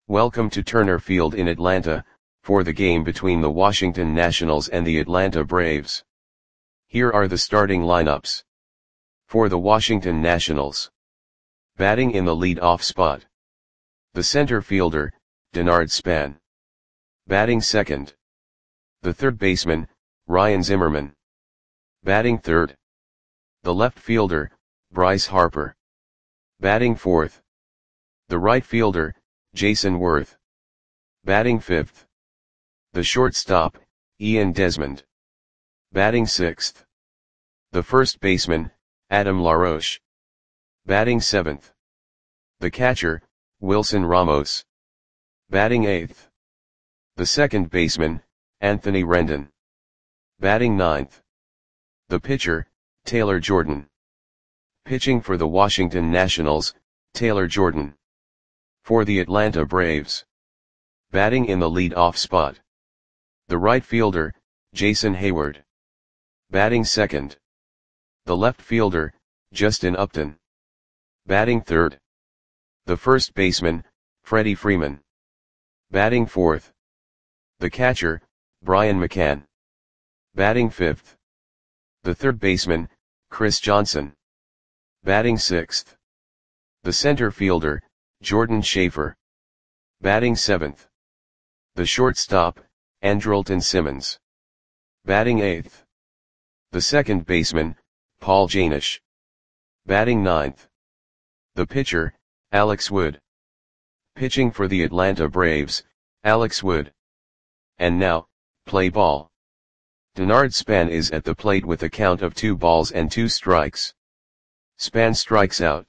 Welcome to Turner Field in Atlanta, for the game between the Washington Nationals and the Atlanta Braves. Here are the starting lineups. For the Washington Nationals. Batting in the lead-off spot. The center fielder, Denard Span. Batting second. The third baseman, Ryan Zimmerman. Batting third. The left fielder, Bryce Harper. Batting fourth. The right fielder, Jason Worth. Batting fifth. The shortstop, Ian Desmond. Batting sixth. The first baseman, Adam LaRoche. Batting seventh. The catcher, Wilson Ramos. Batting eighth. The second baseman, Anthony Rendon. Batting ninth. The pitcher, Taylor Jordan. Pitching for the Washington Nationals, Taylor Jordan. For the Atlanta Braves. Batting in the lead-off spot. The right fielder, Jason Hayward. Batting second. The left fielder, Justin Upton. Batting third. The first baseman, Freddie Freeman. Batting fourth. The catcher, Brian McCann. Batting fifth. The third baseman, Chris Johnson. Batting sixth. The center fielder, Jordan Schaefer. Batting seventh. The shortstop, Andrelton Simmons. Batting eighth. The second baseman, Paul Janish. Batting ninth. The pitcher, Alex Wood. Pitching for the Atlanta Braves, Alex Wood. And now, play ball. Denard Span is at the plate with a count of 2 balls and 2 strikes. Span strikes out.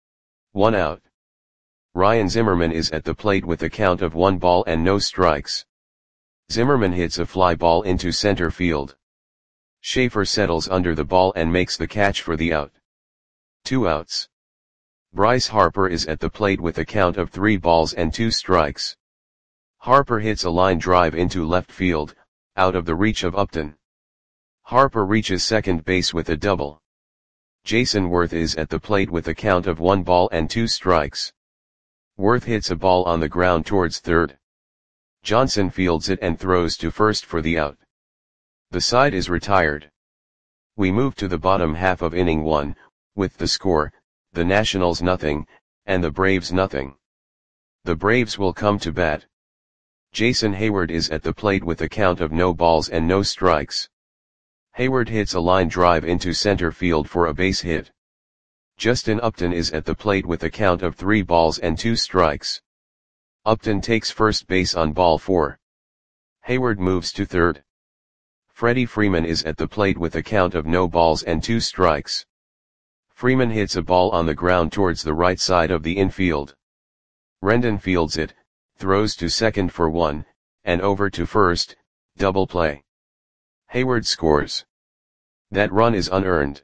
1 out. Ryan Zimmerman is at the plate with a count of 1 ball and no strikes. Zimmerman hits a fly ball into center field. Schaefer settles under the ball and makes the catch for the out. 2 outs. Bryce Harper is at the plate with a count of 3 balls and 2 strikes. Harper hits a line drive into left field, out of the reach of Upton. Harper reaches second base with a double. Jason Worth is at the plate with a count of 1 ball and 2 strikes. Worth hits a ball on the ground towards third. Johnson fields it and throws to first for the out. The side is retired. We move to the bottom half of inning 1, with the score, the Nationals nothing, and the Braves nothing. The Braves will come to bat. Jason Hayward is at the plate with a count of no balls and no strikes. Hayward hits a line drive into center field for a base hit. Justin Upton is at the plate with a count of 3 balls and 2 strikes. Upton takes first base on ball 4. Hayward moves to third. Freddie Freeman is at the plate with a count of no balls and 2 strikes. Freeman hits a ball on the ground towards the right side of the infield. Rendon fields it, throws to second for 1, and over to first, double play. Hayward scores. That run is unearned.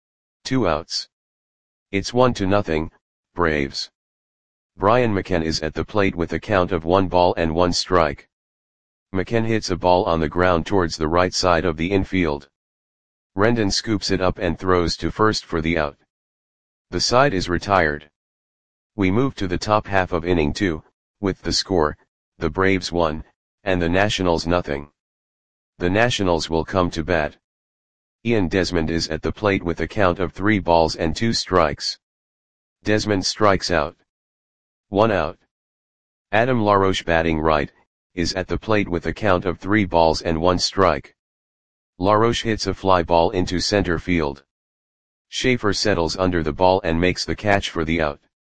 2 outs. It's 1-0, Braves. Brian McCann is at the plate with a count of 1 ball and 1 strike. McCann hits a ball on the ground towards the right side of the infield. Rendon scoops it up and throws to first for the out. The side is retired. We move to the top half of inning 2, with the score, the Braves 1, and the Nationals nothing. The Nationals will come to bat. Ian Desmond is at the plate with a count of 3 balls and 2 strikes. Desmond strikes out. 1 out. Adam LaRoche batting right, is at the plate with a count of 3 balls and 1 strike. LaRoche hits a fly ball into center field. Schaefer settles under the ball and makes the catch for the out.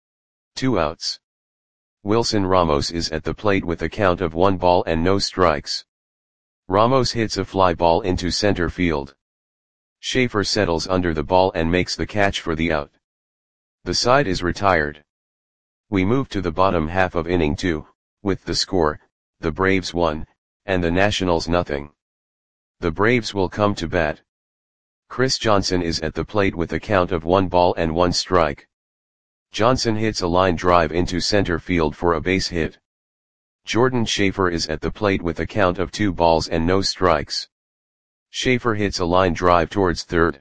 2 outs. Wilson Ramos is at the plate with a count of 1 ball and no strikes. Ramos hits a fly ball into center field. Schaefer settles under the ball and makes the catch for the out. The side is retired. We move to the bottom half of inning 2, with the score, the Braves 1, and the Nationals nothing. The Braves will come to bat. Chris Johnson is at the plate with a count of 1 ball and 1 strike. Johnson hits a line drive into center field for a base hit. Jordan Schaefer is at the plate with a count of 2 balls and no strikes. Schaefer hits a line drive towards third.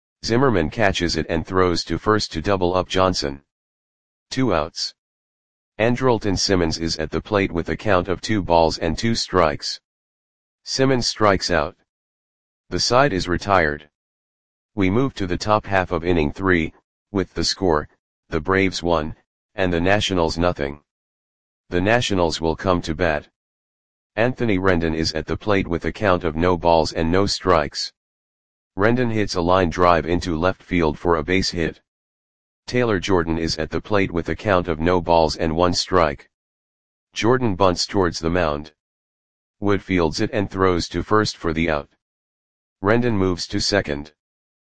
Zimmerman catches it and throws to first to double up Johnson. 2 outs. Andrelton Simmons is at the plate with a count of 2 balls and 2 strikes. Simmons strikes out. The side is retired. We move to the top half of inning 3, with the score, the Braves 1, and the Nationals nothing. The Nationals will come to bat. Anthony Rendon is at the plate with a count of no balls and no strikes. Rendon hits a line drive into left field for a base hit. Taylor Jordan is at the plate with a count of no balls and 1 strike. Jordan bunts towards the mound. Wood fields it and throws to first for the out. Rendon moves to second.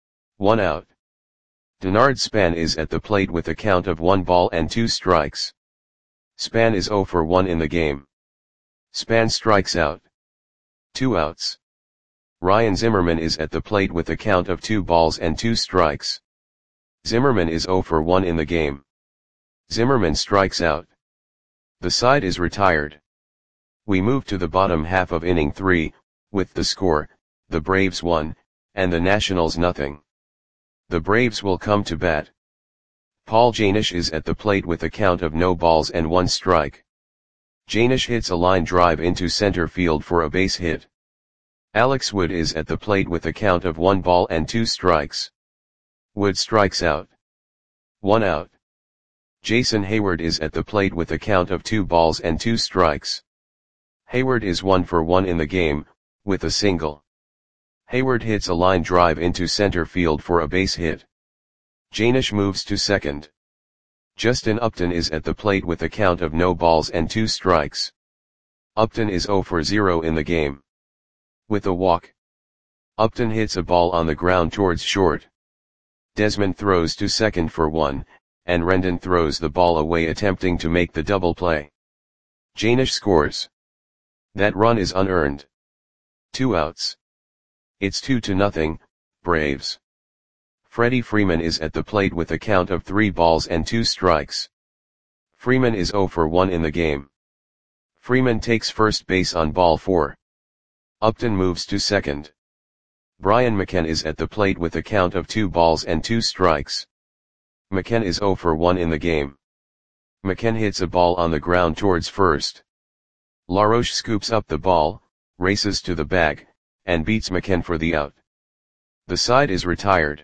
1 out. Denard Span is at the plate with a count of 1 ball and 2 strikes. Span is 0 for 1 in the game. Span strikes out. 2 outs. Ryan Zimmerman is at the plate with a count of 2 balls and 2 strikes. Zimmerman is 0 for 1 in the game. Zimmerman strikes out. The side is retired. We move to the bottom half of inning 3, with the score, the Braves 1, and the Nationals nothing. The Braves will come to bat. Paul Janish is at the plate with a count of no balls and 1 strike. Janish hits a line drive into center field for a base hit. Alex Wood is at the plate with a count of 1 ball and 2 strikes. Wood strikes out. 1 out. Jason Hayward is at the plate with a count of 2 balls and 2 strikes. Hayward is 1 for 1 in the game, with a single. Hayward hits a line drive into center field for a base hit. Janish moves to second. Justin Upton is at the plate with a count of no balls and 2 strikes. Upton is 0 for 0 in the game. With a walk. Upton hits a ball on the ground towards short. Desmond throws to second for 1, and Rendon throws the ball away attempting to make the double play. Janish scores. That run is unearned. 2 outs. It's 2-0, Braves. Freddie Freeman is at the plate with a count of 3 balls and 2 strikes. Freeman is 0 for 1 in the game. Freeman takes first base on ball 4. Upton moves to second. Brian McCann is at the plate with a count of 2 balls and 2 strikes. McCann is 0 for 1 in the game. McCann hits a ball on the ground towards first. LaRoche scoops up the ball, races to the bag, and beats McCann for the out. The side is retired.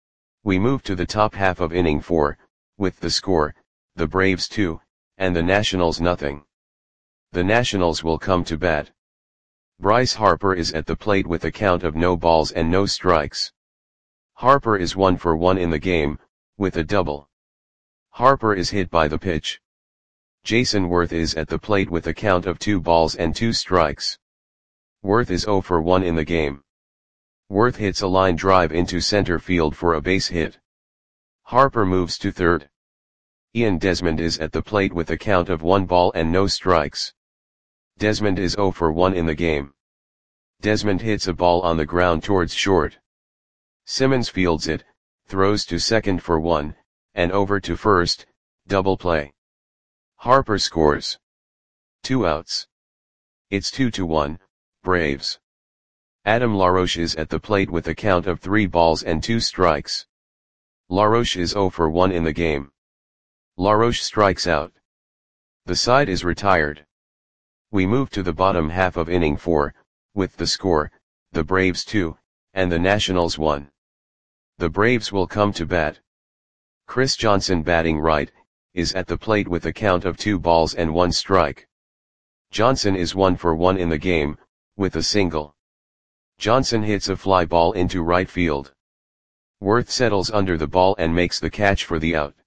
We move to the top half of inning 4, with the score, the Braves 2, and the Nationals nothing. The Nationals will come to bat. Bryce Harper is at the plate with a count of no balls and no strikes. Harper is 1 for 1 in the game, with a double. Harper is hit by the pitch. Jason Worth is at the plate with a count of 2 balls and 2 strikes. Worth is 0 for 1 in the game. Worth hits a line drive into center field for a base hit. Harper moves to third. Ian Desmond is at the plate with a count of 1 ball and no strikes. Desmond is 0 for 1 in the game. Desmond hits a ball on the ground towards short. Simmons fields it, throws to second for 1, and over to first, double play. Harper scores. 2 outs. It's 2-1, Braves. Adam LaRoche is at the plate with a count of 3 balls and 2 strikes. LaRoche is 0 for 1 in the game. LaRoche strikes out. The side is retired. We move to the bottom half of inning 4, with the score, the Braves 2, and the Nationals 1. The Braves will come to bat. Chris Johnson, batting right, is at the plate with a count of 2 balls and 1 strike. Johnson is 1 for 1 in the game, with a single. Johnson hits a fly ball into right field. Worth settles under the ball and makes the catch for the out.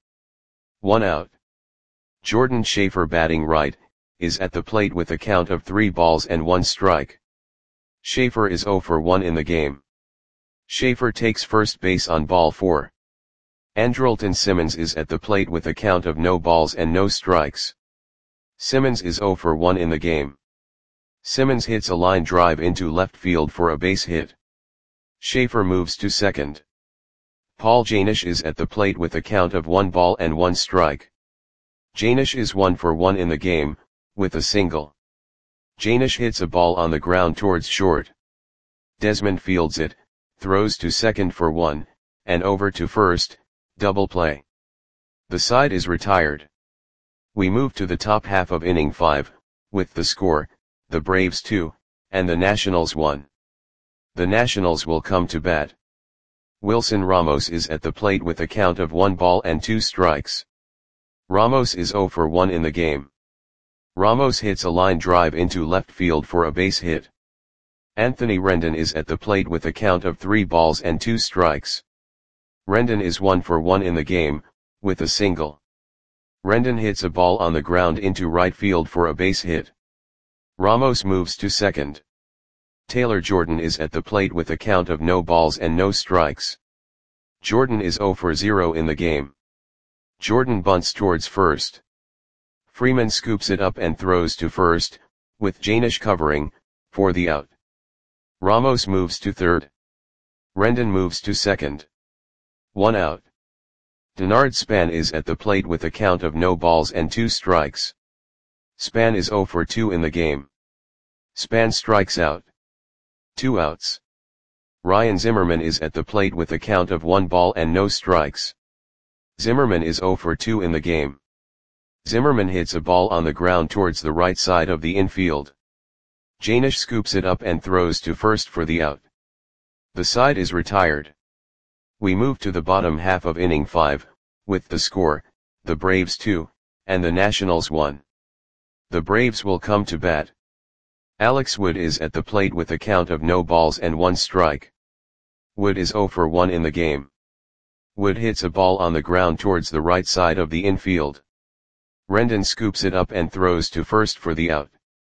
1 out. Jordan Schaefer, batting right, is at the plate with a count of 3 balls and 1 strike. Schaefer is 0 for 1 in the game. Schaefer takes first base on ball 4. Andrelton Simmons is at the plate with a count of no balls and no strikes. Simmons is 0 for 1 in the game. Simmons hits a line drive into left field for a base hit. Schaefer moves to second. Paul Janish is at the plate with a count of 1 ball and 1 strike. Janish is 1 for 1 in the game, with a single. Janish hits a ball on the ground towards short. Desmond fields it, throws to second for 1, and over to first, double play. The side is retired. We move to the top half of inning 5, with the score, the Braves 2, and the Nationals 1. The Nationals will come to bat. Wilson Ramos is at the plate with a count of 1 ball and 2 strikes. Ramos is 0 for 1 in the game. Ramos hits a line drive into left field for a base hit. Anthony Rendon is at the plate with a count of 3 balls and 2 strikes. Rendon is 1 for 1 in the game, with a single. Rendon hits a ball on the ground into right field for a base hit. Ramos moves to second. Taylor Jordan is at the plate with a count of no balls and no strikes. Jordan is 0 for 0 in the game. Jordan bunts towards first. Freeman scoops it up and throws to first, with Janish covering, for the out. Ramos moves to third. Rendon moves to second. 1 out. Denard Span is at the plate with a count of no balls and 2 strikes. Span is 0 for 2 in the game. Span strikes out. 2 outs. Ryan Zimmerman is at the plate with a count of 1 ball and no strikes. Zimmerman is 0 for 2 in the game. Zimmerman hits a ball on the ground towards the right side of the infield. Janish scoops it up and throws to first for the out. The side is retired. We move to the bottom half of inning 5, with the score, the Braves 2, and the Nationals 1. The Braves will come to bat. Alex Wood is at the plate with a count of no balls and 1 strike. Wood is 0 for 1 in the game. Wood hits a ball on the ground towards the right side of the infield. Rendon scoops it up and throws to first for the out.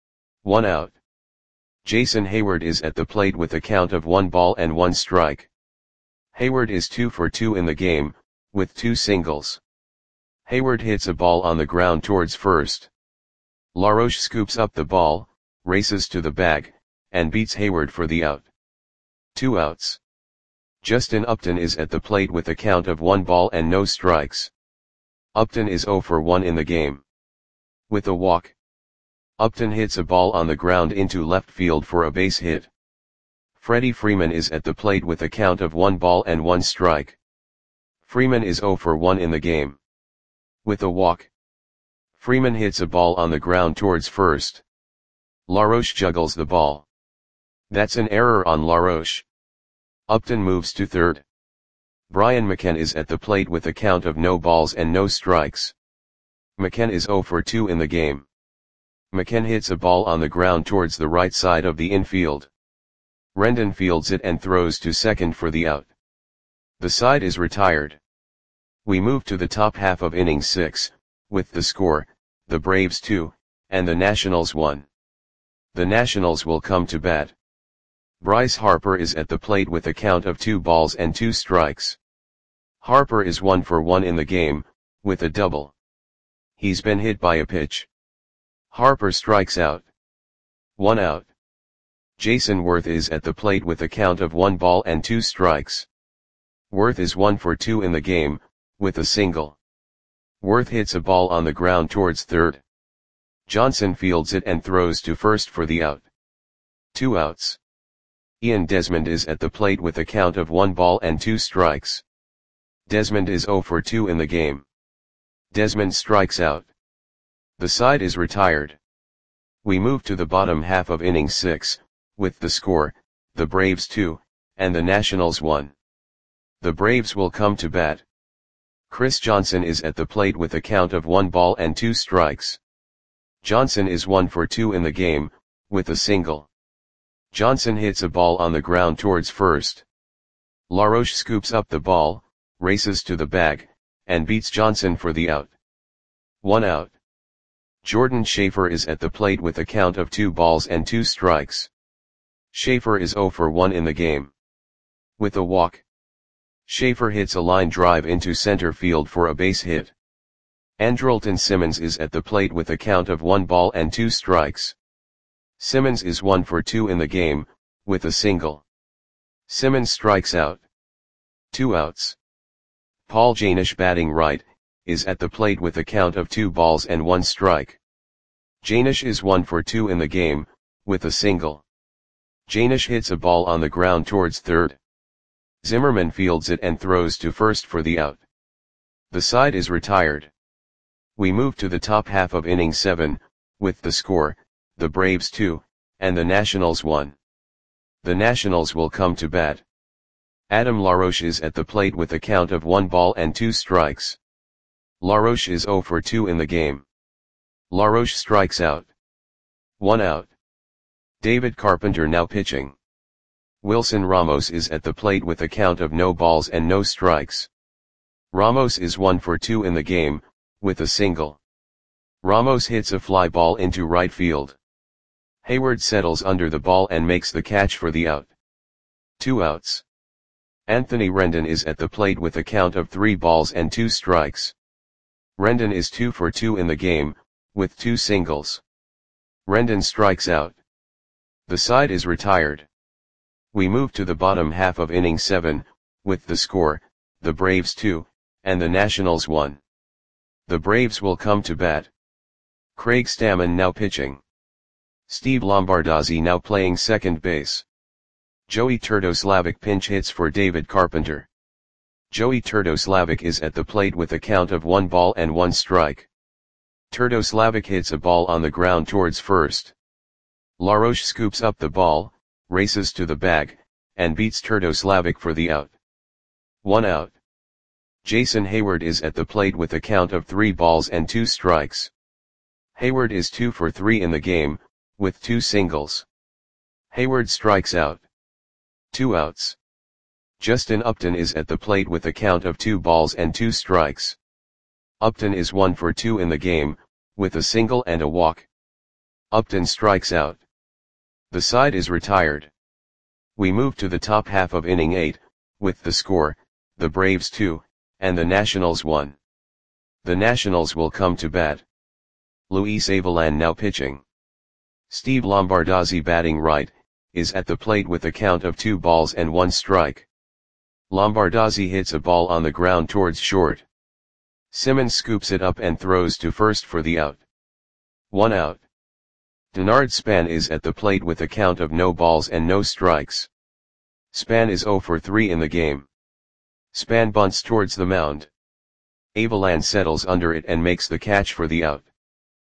1 out. Jason Hayward is at the plate with a count of 1 ball and 1 strike. Hayward is 2 for 2 in the game, with 2 singles. Hayward hits a ball on the ground towards first. LaRoche scoops up the ball, races to the bag, and beats Hayward for the out. 2 outs. Justin Upton is at the plate with a count of 1 ball and no strikes. Upton is 0 for 1 in the game. With a walk. Upton hits a ball on the ground into left field for a base hit. Freddie Freeman is at the plate with a count of 1 ball and 1 strike. Freeman is 0 for 1 in the game. With a walk. Freeman hits a ball on the ground towards first. LaRoche juggles the ball. That's an error on LaRoche. Upton moves to third. Brian McKenna is at the plate with a count of no balls and no strikes. McKenna is 0 for 2 in the game. McKenna hits a ball on the ground towards the right side of the infield. Rendon fields it and throws to second for the out. The side is retired. We move to the top half of inning 6, with the score, the Braves 2, and the Nationals 1. The Nationals will come to bat. Bryce Harper is at the plate with a count of 2 balls and 2 strikes. Harper is 1 for 1 in the game, with a double. He's been hit by a pitch. Harper strikes out. 1 out. Jason Worth is at the plate with a count of 1 ball and 2 strikes. Worth is 1 for 2 in the game, with a single. Worth hits a ball on the ground towards third. Johnson fields it and throws to first for the out. 2 outs. Ian Desmond is at the plate with a count of 1 ball and 2 strikes. Desmond is 0 for 2 in the game. Desmond strikes out. The side is retired. We move to the bottom half of inning 6, with the score, the Braves 2, and the Nationals 1. The Braves will come to bat. Chris Johnson is at the plate with a count of 1 ball and 2 strikes. Johnson is 1 for 2 in the game, with a single. Johnson hits a ball on the ground towards first. LaRoche scoops up the ball, races to the bag, and beats Johnson for the out. 1 out. Jordan Schaefer is at the plate with a count of 2 balls and 2 strikes. Schaefer is 0 for 1 in the game. With a walk. Schaefer hits a line drive into center field for a base hit. Andrelton Simmons is at the plate with a count of 1 ball and 2 strikes. Simmons is 1 for 2 in the game, with a single. Simmons strikes out. 2 outs. Paul Janish, batting right, is at the plate with a count of 2 balls and 1 strike. Janish is 1 for 2 in the game, with a single. Janish hits a ball on the ground towards third. Zimmerman fields it and throws to first for the out. The side is retired. We move to the top half of inning 7, with the score, the Braves 2, and the Nationals 1. The Nationals will come to bat. Adam LaRoche is at the plate with a count of 1 ball and 2 strikes. LaRoche is 0 for 2 in the game. LaRoche strikes out. 1 out. David Carpenter now pitching. Wilson Ramos is at the plate with a count of no balls and no strikes. Ramos is 1 for 2 in the game, with a single. Ramos hits a fly ball into right field. Hayward settles under the ball and makes the catch for the out. 2 outs. Anthony Rendon is at the plate with a count of 3 balls and 2 strikes. Rendon is 2 for 2 in the game, with 2 singles. Rendon strikes out. The side is retired. We move to the bottom half of inning 7, with the score, the Braves 2, and the Nationals 1. The Braves will come to bat. Craig Stammen now pitching. Steve Lombardozzi now playing second base. Joey Turdoslavic pinch hits for David Carpenter. Joey Turdoslavic is at the plate with a count of 1 ball and 1 strike. Turdoslavic hits a ball on the ground towards first. LaRoche scoops up the ball, races to the bag, and beats Turdoslavic for the out. 1 out. Jason Hayward is at the plate with a count of 3 balls and 2 strikes. Hayward is 2 for 3 in the game, with 2 singles. Hayward strikes out. 2 outs. Justin Upton is at the plate with a count of 2 balls and 2 strikes. Upton is 1 for 2 in the game, with a single and a walk. Upton strikes out. The side is retired. We move to the top half of inning 8, with the score, the Braves 2, and the Nationals 1. The Nationals will come to bat. Luis Avilan now pitching. Steve Lombardozzi batting right, is at the plate with a count of 2 balls and 1 strike. Lombardozzi hits a ball on the ground towards short. Simmons scoops it up and throws to first for the out. 1 out. Denard Span is at the plate with a count of no balls and no strikes. Span is 0 for 3 in the game. Span bunts towards the mound. Avilan settles under it and makes the catch for the out.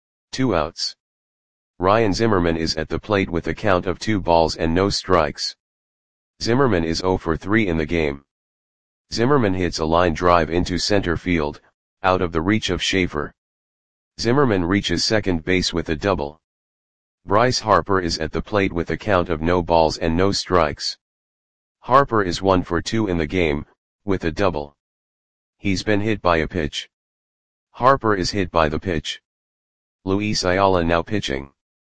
2 outs. Ryan Zimmerman is at the plate with a count of 2 balls and no strikes. Zimmerman is 0 for 3 in the game. Zimmerman hits a line drive into center field, out of the reach of Schaefer. Zimmerman reaches second base with a double. Bryce Harper is at the plate with a count of no balls and no strikes. Harper is 1 for 2 in the game, with a double. He's been hit by a pitch. Harper is hit by the pitch. Luis Ayala now pitching.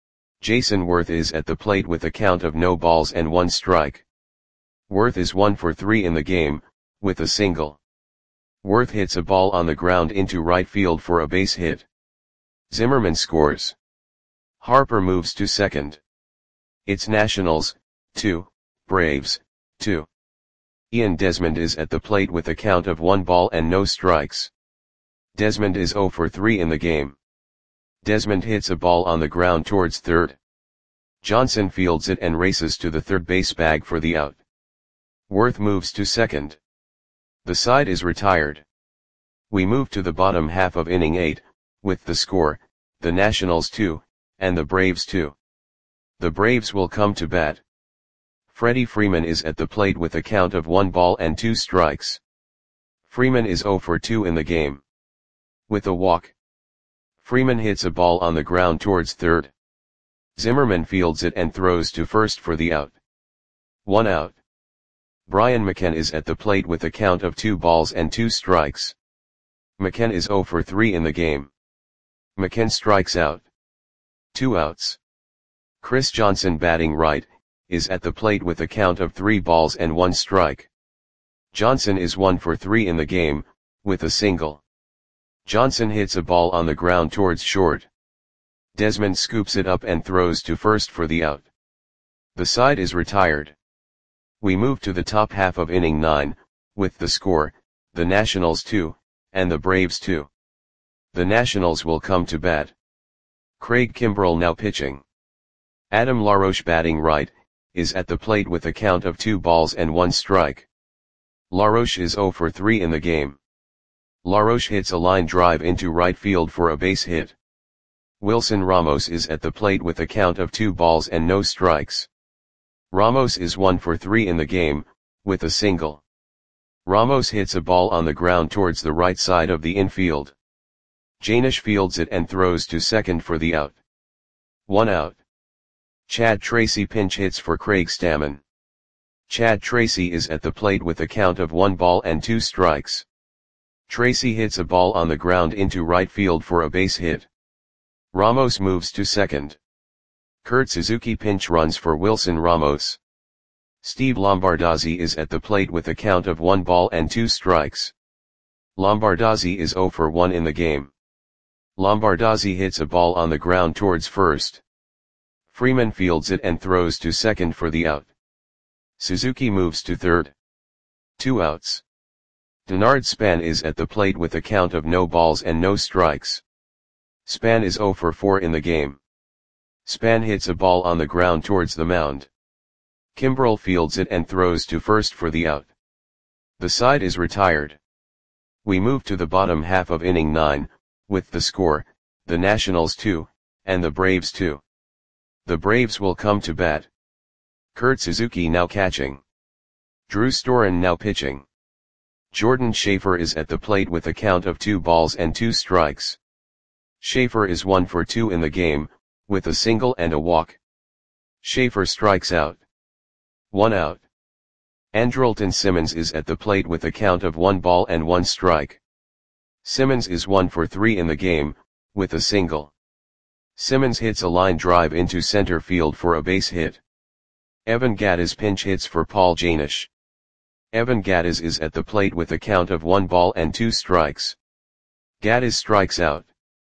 Jason Worth is at the plate with a count of no balls and 1 strike. Worth is 1 for 3 in the game, with a single. Worth hits a ball on the ground into right field for a base hit. Zimmerman scores. Harper moves to second. It's Nationals, 2, Braves, 2. Ian Desmond is at the plate with a count of 1 ball and no strikes. Desmond is 0 for 3 in the game. Desmond hits a ball on the ground towards third. Johnson fields it and races to the third base bag for the out. Worth moves to second. The side is retired. We move to the bottom half of inning 8, with the score, the Nationals 2, and the Braves 2. The Braves will come to bat. Freddie Freeman is at the plate with a count of 1 ball and 2 strikes. Freeman is 0 for 2 in the game. With a walk. Freeman hits a ball on the ground towards third. Zimmerman fields it and throws to first for the out. 1 out. Brian McKenna is at the plate with a count of 2 balls and 2 strikes. McKenna is 0 for 3 in the game. McKenna strikes out. 2 outs. Chris Johnson batting right, is at the plate with a count of 3 balls and 1 strike. Johnson is 1 for 3 in the game, with a single. Johnson hits a ball on the ground towards short. Desmond scoops it up and throws to first for the out. The side is retired. We move to the top half of inning 9, with the score, the Nationals 2, and the Braves 2. The Nationals will come to bat. Craig Kimbrell now pitching. Adam LaRoche batting right, is at the plate with a count of 2 balls and 1 strike. LaRoche is 0 for 3 in the game. LaRoche hits a line drive into right field for a base hit. Wilson Ramos is at the plate with a count of 2 balls and no strikes. Ramos is 1 for 3 in the game, with a single. Ramos hits a ball on the ground towards the right side of the infield. Jainisch fields it and throws to second for the out. 1 out. Chad Tracy pinch hits for Craig Stammen. Chad Tracy is at the plate with a count of 1 ball and 2 strikes. Tracy hits a ball on the ground into right field for a base hit. Ramos moves to second. Kurt Suzuki pinch runs for Wilson Ramos. Steve Lombardozzi is at the plate with a count of 1 ball and 2 strikes. Lombardozzi is 0 for 1 in the game. Lombardozzi hits a ball on the ground towards first. Freeman fields it and throws to second for the out. Suzuki moves to third. 2 outs. Denard Span is at the plate with a count of no balls and no strikes. Span is 0 for 4 in the game. Span hits a ball on the ground towards the mound. Kimbrel fields it and throws to first for the out. The side is retired. We move to the bottom half of inning 9, with the score, the Nationals 2, and the Braves 2. The Braves will come to bat. Kurt Suzuki now catching. Drew Storen now pitching. Jordan Schaefer is at the plate with a count of 2 balls and 2 strikes. Schaefer is 1 for 2 in the game, with a single and a walk. Schaefer strikes out. 1 out. Andrelton Simmons is at the plate with a count of 1 ball and 1 strike. Simmons is 1 for 3 in the game, with a single. Simmons hits a line drive into center field for a base hit. Evan Gattis pinch hits for Paul Jainisch. Evan Gattis is at the plate with a count of 1 ball and 2 strikes. Gattis strikes out.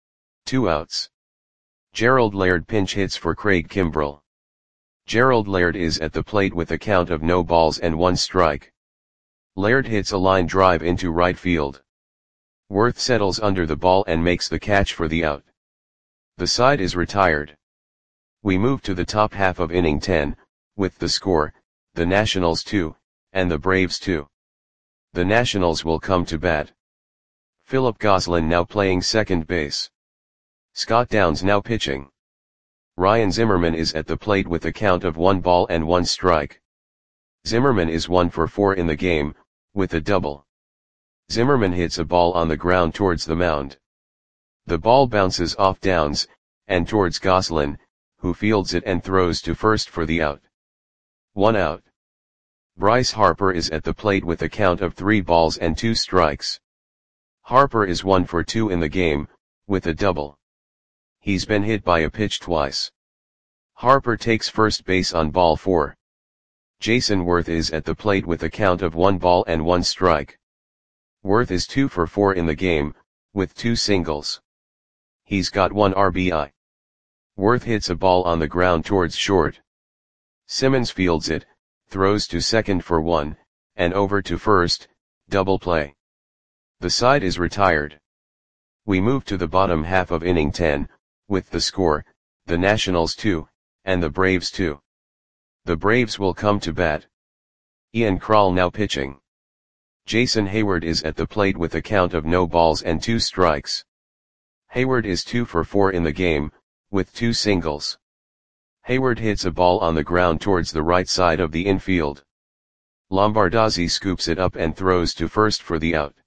2 outs. Gerald Laird pinch hits for Craig Kimbrel. Gerald Laird is at the plate with a count of no balls and 1 strike. Laird hits a line drive into right field. Worth settles under the ball and makes the catch for the out. The side is retired. We move to the top half of inning 10, with the score, the Nationals 2, and the Braves 2. The Nationals will come to bat. Philip Gosselin now playing second base. Scott Downs now pitching. Ryan Zimmerman is at the plate with a count of 1 ball and 1 strike. Zimmerman is 1 for 4 in the game, with a double. Zimmerman hits a ball on the ground towards the mound. The ball bounces off Downs, and towards Gosselin, who fields it and throws to first for the out. 1 out. Bryce Harper is at the plate with a count of 3 balls and 2 strikes. Harper is 1 for 2 in the game, with a double. He's been hit by a pitch twice. Harper takes first base on ball 4. Jason Worth is at the plate with a count of 1 ball and 1 strike. Worth is 2 for 4 in the game, with 2 singles. He's got 1 RBI. Worth hits a ball on the ground towards short. Simmons fields it, throws to second for 1, and over to first, double play. The side is retired. We move to the bottom half of inning 10, with the score, the Nationals 2, and the Braves 2. The Braves will come to bat. Ian Krall now pitching. Jason Hayward is at the plate with a count of no balls and 2 strikes. Hayward is 2 for 4 in the game, with 2 singles. Hayward hits a ball on the ground towards the right side of the infield. Lombardozzi scoops it up and throws to first for the out.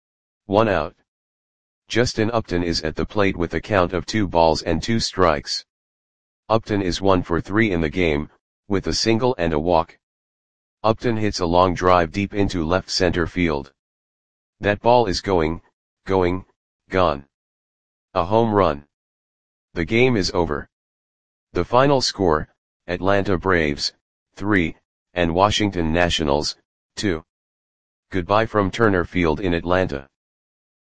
1 out. Justin Upton is at the plate with a count of 2 balls and 2 strikes. Upton is 1 for 3 in the game, with a single and a walk. Upton hits a long drive deep into left center field. That ball is gone. A home run. The game is over. The final score, Atlanta Braves, 3, and Washington Nationals, 2. Goodbye from Turner Field in Atlanta.